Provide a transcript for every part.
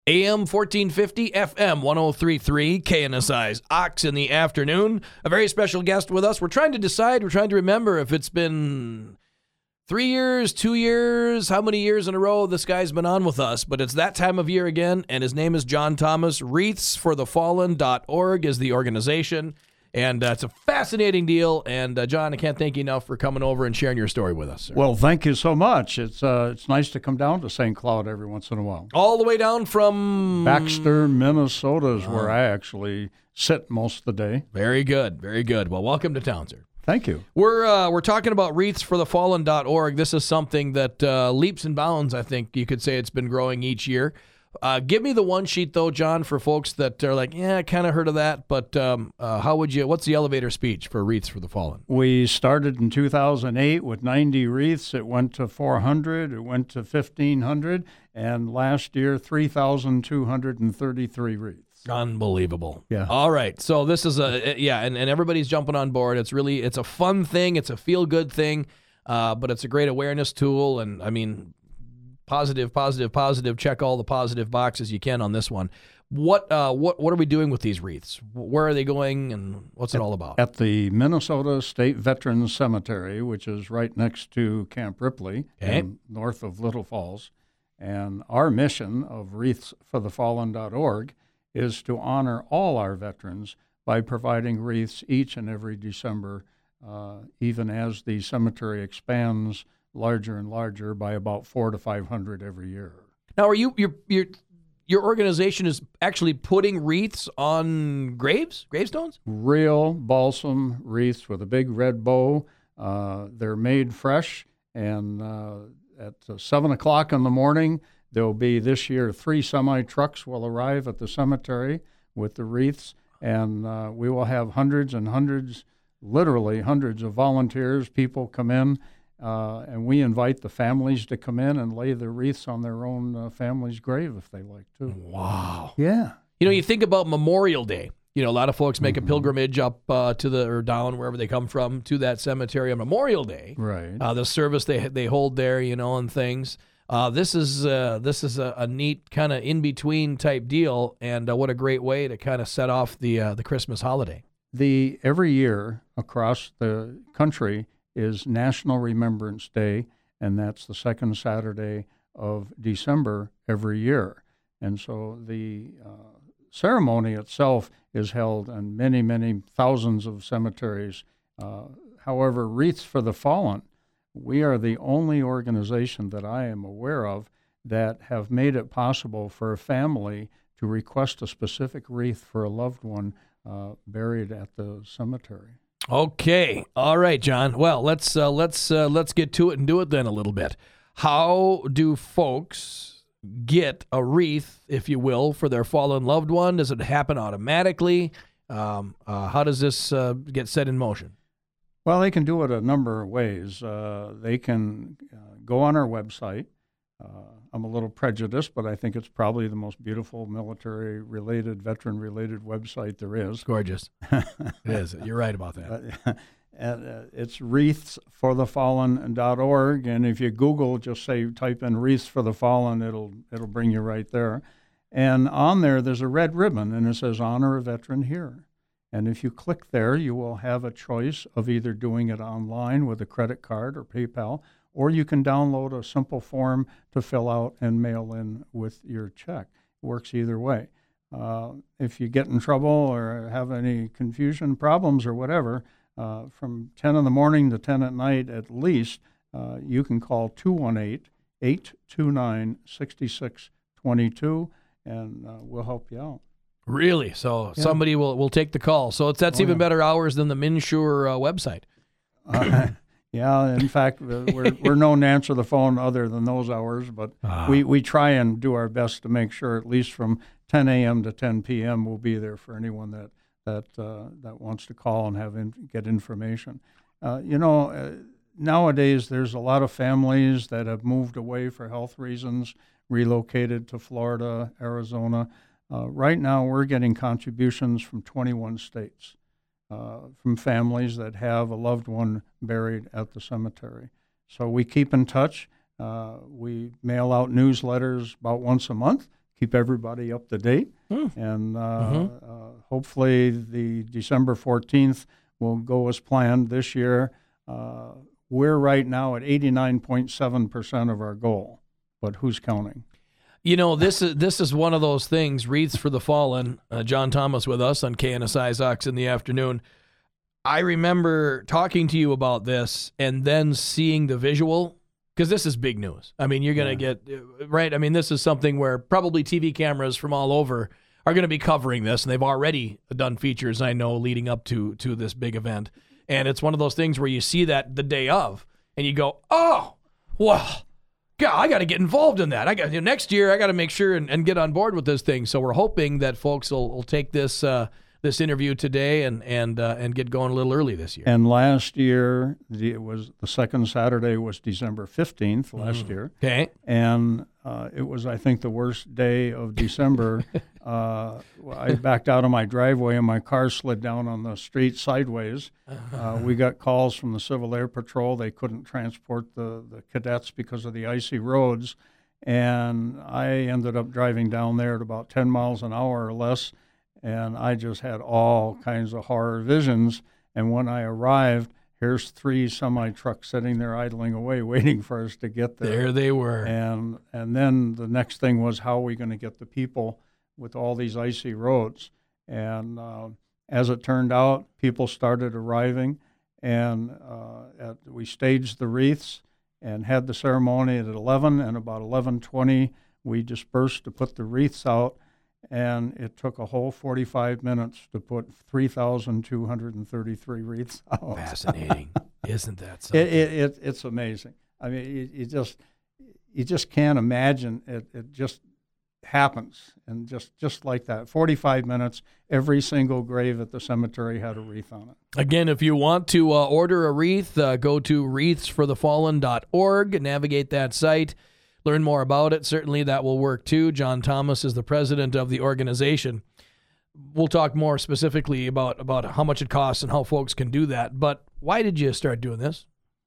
AM 1450, FM 1033, KNSI's Ox in the afternoon. A very special guest with us. We're trying to remember if it's been 3 years, 2 years, how many years in a row this guy's been on with us. But it's that time of year again, and his name is John Thomas. WreathsForTheFallen.org is the organization. And it's a fascinating deal. And, John, I can't thank you enough for coming over and sharing your story with us, sir. Well, thank you so much. It's nice to come down to St. Cloud every once in a while. All the way down from... Baxter, Minnesota is where I actually sit most of the day. Very good, very good. Well, welcome to town, sir. Thank you. We're talking about WreathsForTheFallen.org. This is something that leaps and bounds, I think you could say it's been growing each year. Give me the one sheet, though, John, for folks that are like, yeah, I kind of heard of that, but what's the elevator speech for Wreaths for the Fallen? We started in 2008 with 90 wreaths. It went to 400. It went to 1,500. And last year, 3,233 wreaths. Unbelievable. Yeah. All right. So this is and everybody's jumping on board. It's a fun thing. It's a feel-good thing, but it's a great awareness tool. And, I mean, positive. Check all the positive boxes you can on this one. What are we doing with these wreaths? Where are they going, and what's it all about? At the Minnesota State Veterans Cemetery, which is right next to Camp Ripley, north of Little Falls. And our mission of WreathsForTheFallen.org is to honor all our veterans by providing wreaths each and every December, even as the cemetery expands larger and larger by about 400 to 500 every year. Now, are your organization is actually putting wreaths on gravestones? Real balsam wreaths with a big red bow. They're made fresh, and at 7 o'clock in the morning, there'll be this year 3 semi-trucks will arrive at the cemetery with the wreaths, and we will have hundreds and hundreds, literally hundreds of volunteers. People come in, and we invite the families to come in and lay the wreaths on their own family's grave if they like to. Wow. Yeah. You think about Memorial Day. A lot of folks make a pilgrimage up or down, wherever they come from, to that cemetery on Memorial Day. Right. The service they hold there, and things. This is a neat kind of in-between type deal, and what a great way to kind of set off the Christmas holiday. Every year across the country is National Remembrance Day, and that's the second Saturday of December every year. And so the ceremony itself is held in many, many thousands of cemeteries. However, Wreaths for the Fallen, we are the only organization that I am aware of that have made it possible for a family to request a specific wreath for a loved one buried at the cemetery. Okay. All right, John. Well, let's get to it and do it then a little bit. How do folks get a wreath, if you will, for their fallen loved one? Does it happen automatically? How does this get set in motion? Well, they can do it a number of ways. They can go on our website. I'm a little prejudiced, but I think it's probably the most beautiful military-related, veteran-related website there is. Gorgeous. It is. You're right about that. It's WreathsForTheFallen.org, and if you Google, just type in Wreaths for the Fallen, it'll bring you right there. And on there's a red ribbon, and it says Honor a Veteran Here. And if you click there, you will have a choice of either doing it online with a credit card or PayPal, or you can download a simple form to fill out and mail in with your check. It works either way. If you get in trouble or have any confusion, problems, or whatever, from 10 in the morning to 10 at night at least, you can call 218-829-6622, and we'll help you out. Really? So somebody will take the call. So that's even better hours than the MNsure website. Yeah, in fact, we're known to answer the phone other than those hours, but we try and do our best to make sure at least from 10 a.m. to 10 p.m. we'll be there for anyone that wants to call and get information. Nowadays there's a lot of families that have moved away for health reasons, relocated to Florida, Arizona. Right now we're getting contributions from 21 states. From families that have a loved one buried at the cemetery. So we keep in touch. We mail out newsletters about once a month, keep everybody up to date. And hopefully the December 14th will go as planned this year. We're right now at 89.7% of our goal, but who's counting? You know, this is one of those things, Wreaths for the Fallen. John Thomas with us on KNSI's Ox in the Afternoon. I remember talking to you about this and then seeing the visual, because this is big news. I mean, you're going to get, right? I mean, this is something where probably TV cameras from all over are going to be covering this, and they've already done features, I know, leading up to this big event. And it's one of those things where you see that the day of, and you go, oh, well, God, I got to get involved in that. Next year, I got to make sure and get on board with this thing. So we're hoping that folks will take this this interview today and get going a little early this year. And last year, the second Saturday was December 15th last year. Okay. And it was, I think, the worst day of December. I backed out of my driveway and my car slid down on the street sideways. We got calls from the Civil Air Patrol. They couldn't transport the cadets because of the icy roads. And I ended up driving down there at about 10 miles an hour or less. And I just had all kinds of horror visions. And when I arrived, here's 3 semi-trucks sitting there idling away, waiting for us to get there. There they were. And then the next thing was, how are we going to get the people with all these icy roads? And as it turned out, people started arriving, and we staged the wreaths and had the ceremony at 11, and about 11:20, we dispersed to put the wreaths out. And it took a whole 45 minutes to put 3,233 wreaths out. Fascinating. Isn't that something? It's amazing. I mean, you just can't imagine it. It just happens. And just like that, 45 minutes, every single grave at the cemetery had a wreath on it. Again, if you want to order a wreath, go to wreathsforthefallen.org, navigate that site. Learn more about it. Certainly that will work too. John Thomas is the president of the organization. We'll talk more specifically about how much it costs and how folks can do that. But why did you start doing this?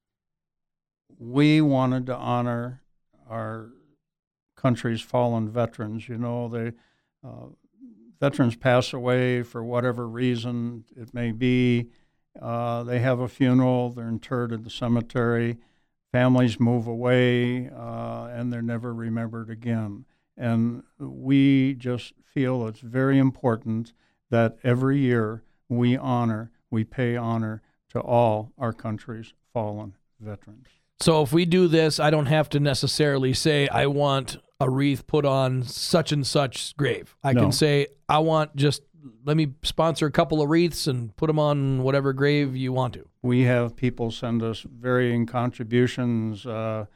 We wanted to honor our country's fallen veterans. You know, veterans pass away for whatever reason it may be. They have a funeral. They're interred in the cemetery. Families move away, and they're never remembered again. And we just feel it's very important that every year we pay honor to all our country's fallen veterans. So if we do this, I don't have to necessarily say, I want a wreath put on such and such grave. I can say, I want let me sponsor a couple of wreaths and put them on whatever grave you want to. We have people send us varying contributions. I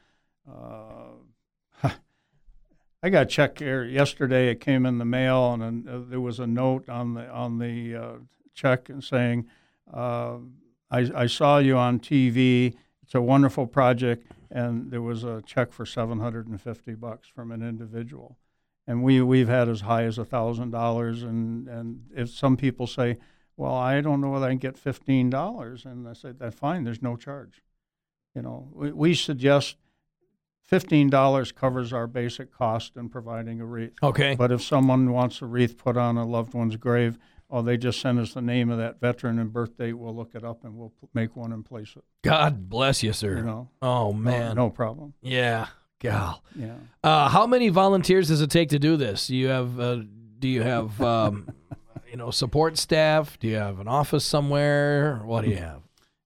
got a check here yesterday. It came in the mail, and there was a note on the check saying, I saw you on TV. It's a wonderful project, and there was a check for $750 from an individual. And we've had as high as $1,000, and if some people say, well, I don't know whether I can get $15, and I said, that's fine, there's no charge. You know, we suggest $15 covers our basic cost in providing a wreath. Okay. But if someone wants a wreath put on a loved one's grave, they just send us the name of that veteran and birth date. We'll look it up and we'll make one and place it. God bless you, sir. You know? Oh, man. No problem. Yeah. Gal. Yeah. How many volunteers does it take to do this? Do you have support staff? Do you have an office somewhere? What do you have?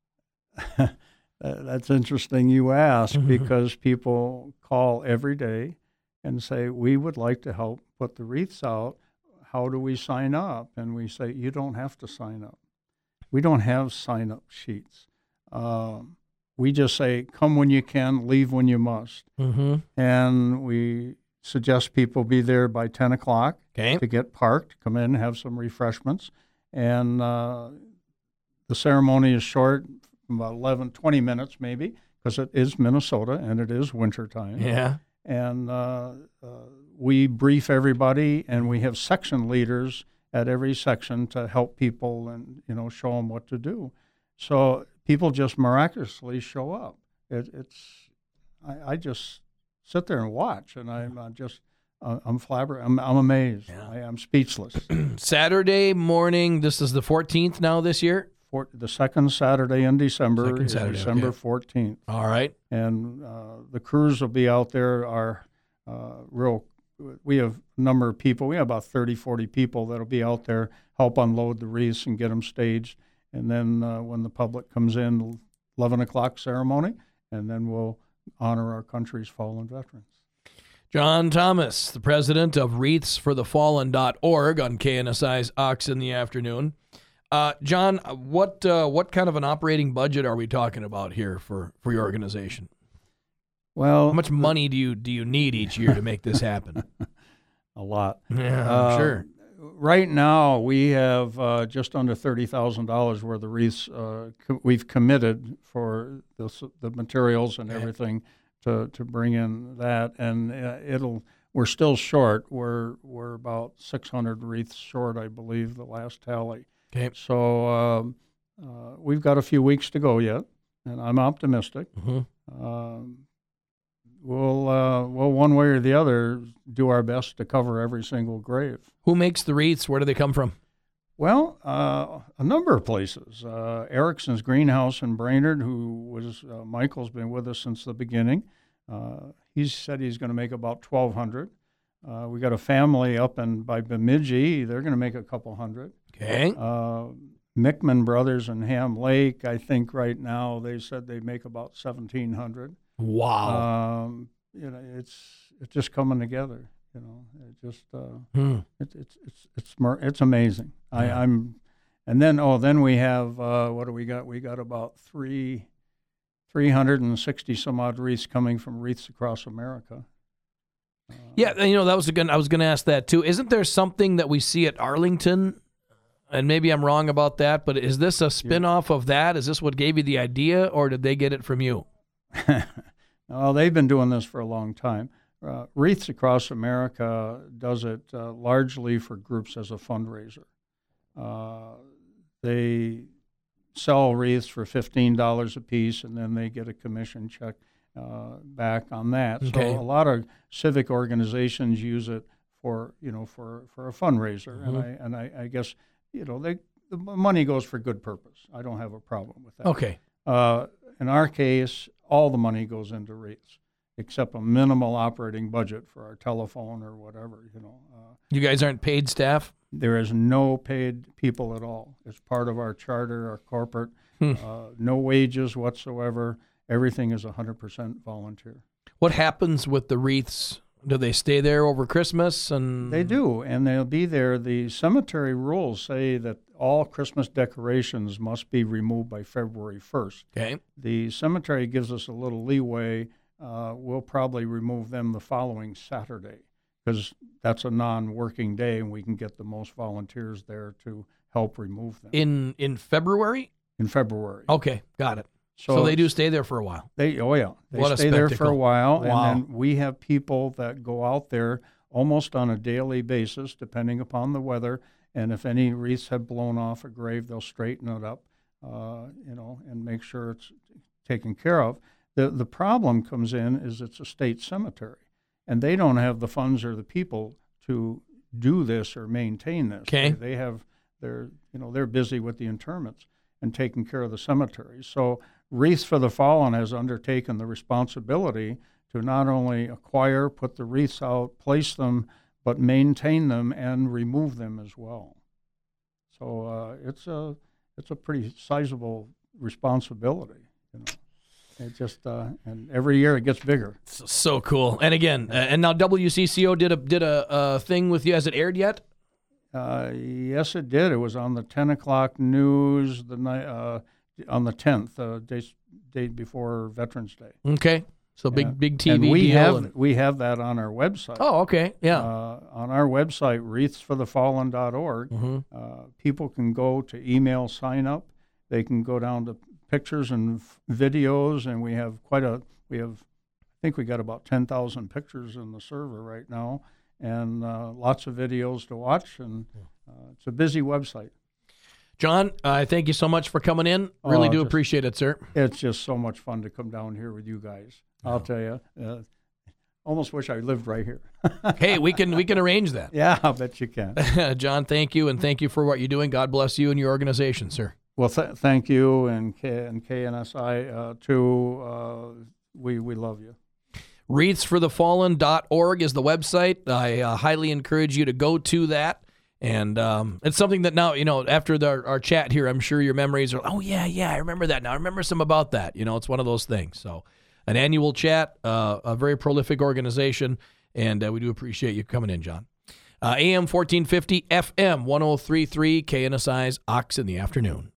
That's interesting you ask, because people call every day and say, we would like to help put the wreaths out. How do we sign up? And we say, you don't have to sign up. We don't have sign-up sheets. We just say, come when you can, leave when you must. Mm-hmm. And we suggest people be there by 10 o'clock to get parked, come in, have some refreshments. And the ceremony is short, about 20 minutes maybe, because it is Minnesota and it is wintertime. Yeah. And we brief everybody, and we have section leaders at every section to help people and, show them what to do. So people just miraculously show up. I just sit there and watch, and I'm just I'm flabbergasted. I'm amazed. Yeah. I'm speechless. Saturday morning, this is the 14th now this year? The second Saturday in December Second is Saturday, December okay. 14th. All right. And the crews will be out there. We have a number of people. We have about 30, 40 people that'll be out there, help unload the wreaths and get them staged. And then when the public comes in, 11 o'clock ceremony, and then we'll honor our country's fallen veterans. John Thomas, the president of wreathsforthefallen.org on KNSI's Ox in the Afternoon. John, what kind of an operating budget are we talking about here for your organization? Well, how much money do you need each year to make this happen? A lot. Yeah, I'm sure. Right now, we have just under $30,000 worth of wreaths we've committed for the materials and everything to bring in that, and we're still short. We're about 600 wreaths short, I believe, the last tally. Okay. So we've got a few weeks to go yet, and I'm optimistic. Mm-hmm. We'll one way or the other do our best to cover every single grave. Who makes the wreaths? Where do they come from? Well, a number of places. Erickson's Greenhouse in Brainerd, who was Michael's been with us since the beginning. He said he's going to make about 1,200. We got a family up by Bemidji. They're going to make a couple hundred. Okay. Mickman Brothers in Ham Lake, I think right now they said they make about 1,700. Wow. It's just coming together. It's amazing. Yeah. And then we have what do we got? We got about 360 some odd wreaths coming from Wreaths Across America. Yeah, I was going to ask that too. Isn't there something that we see at Arlington? And maybe I'm wrong about that, but is this a spin-off of that? Is this what gave you the idea, or did they get it from you? Well, they've been doing this for a long time. Wreaths Across America does it largely for groups as a fundraiser. They sell wreaths for $15 a piece, and then they get a commission check back on that. Okay. So a lot of civic organizations use it for a fundraiser, Mm-hmm. and I guess the money goes for good purpose. I don't have a problem with that. Okay. In our case, all the money goes into wreaths, except a minimal operating budget for our telephone or whatever. You guys aren't paid staff? There is no paid people at all. It's part of our charter, our corporate. No wages whatsoever. Everything is 100% volunteer. What happens with the wreaths? Do they stay there over Christmas? And They do, and they'll be there. The cemetery rules say that all Christmas decorations must be removed by February 1st. Okay. The cemetery gives us a little leeway. We'll probably remove them the following Saturday because that's a non-working day, and we can get the most volunteers there to help remove them. In February? In February. Okay, got it. So they do stay there for a while. They What a stay there for a spectacle. while, Wow. and then we have people that go out there almost on a daily basis, depending upon the weather. And if any wreaths have blown off a grave, they'll straighten it up, and make sure it's taken care of. The problem comes in is it's a state cemetery, and they don't have the funds or the people to do this or maintain this. Okay. They're busy with the interments and taking care of the cemeteries. So Wreaths for the Fallen has undertaken the responsibility to not only acquire, put the wreaths out, place them, but maintain them and remove them as well. So it's a pretty sizable responsibility. It just and every year it gets bigger. So cool. And again, and now WCCO did a thing with you. Has it aired yet? Yes, it did. It was on the 10 o'clock news the night on the 10th, date before Veterans Day. Okay. So big TV and we deal. We have that on our website. Oh, okay. Yeah. On our website, wreathsforthefallen.org, people can go to email sign up. They can go down to pictures and videos, and we have I think we got about 10,000 pictures in the server right now, and lots of videos to watch, and it's a busy website. John, I thank you so much for coming in. Really do appreciate it, sir. It's just so much fun to come down here with you guys. I'll tell you, almost wish I lived right here. Hey, we can arrange that. Yeah, I bet you can. John, thank you, and thank you for what you're doing. God bless you and your organization, sir. Well, thank you, and KNSI too. We love you. Wreathsforthefallen.org is the website. I highly encourage you to go to that. And it's something that now, after our chat here, I'm sure your memories are, oh, yeah, I remember that now. I remember some about that. It's one of those things. So an annual chat, a very prolific organization, and we do appreciate you coming in, John. AM 1450, FM 1033, KNSI's Ox in the Afternoon.